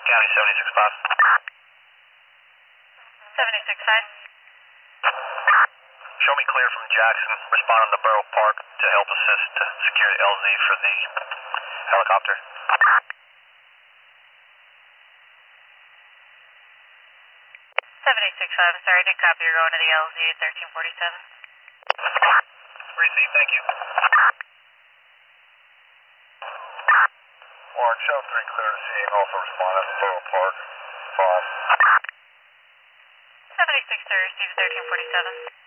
County 76-5. 76-5. Show me clear from Jackson. Responding to Borough Park to help assist to secure the LZ for the helicopter. 76-5, sorry, I didn't copy. You're going to the LZ at 1347. Received, thank you. Warren, show 3 clear to scene. Also responded to Borough Park. 5. 76 to receive 1347.